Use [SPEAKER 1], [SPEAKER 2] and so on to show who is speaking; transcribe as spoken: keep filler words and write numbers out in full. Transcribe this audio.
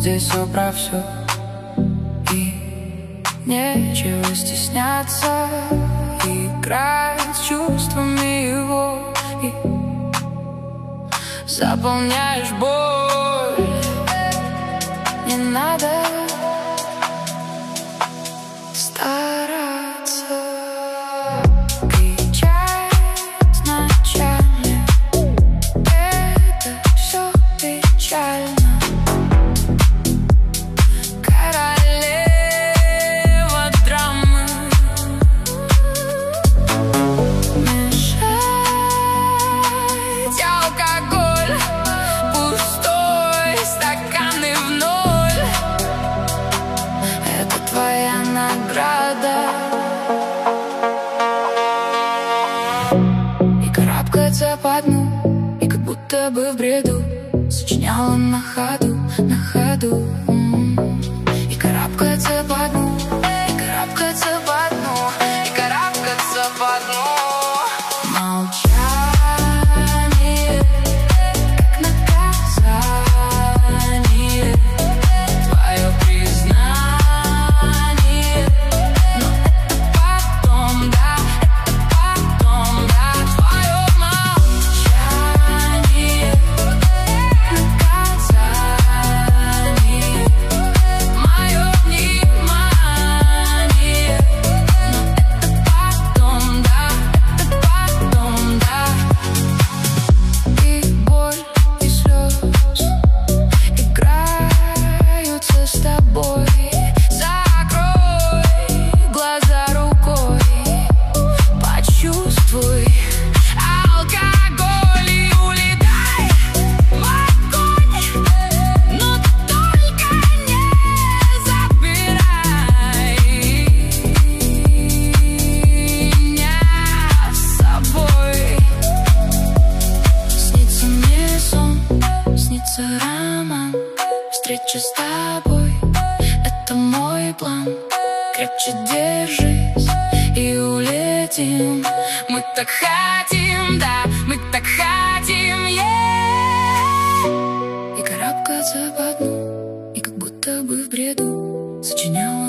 [SPEAKER 1] здесь все про все, и нечего стесняться. Играть с чувствами его, и заполняешь боль. Не надо стараться кричать ночами, это все печально. Королева драмы, мешать алкоголь, пустой стакан и в ноль. Это твоя награда. И карабкаться по дну, и как будто бы в бреду сочиняла на ходу, на ходу. И карабкаться по дну, и карабкаться по дну, и карабкаться по дну. Молчание, как наказание, твое признание. Но это потом, да, это потом, да. Твое молчание, наказание, мое внимание. Но это потом, да, это потом, да. И боль, и слезы играются с тобой. Закрой глаза рукой, почувствуй алкоголь и улетай в огонь. Но только не забирай меня с собой. Снится мне сон, снится роман, встреча с тобой — это мой план. Крепче держись и улетим. Мы так хотим, да, мы так хотим, yeah. И карабкаться по дну, и как будто бы в бреду сочиняла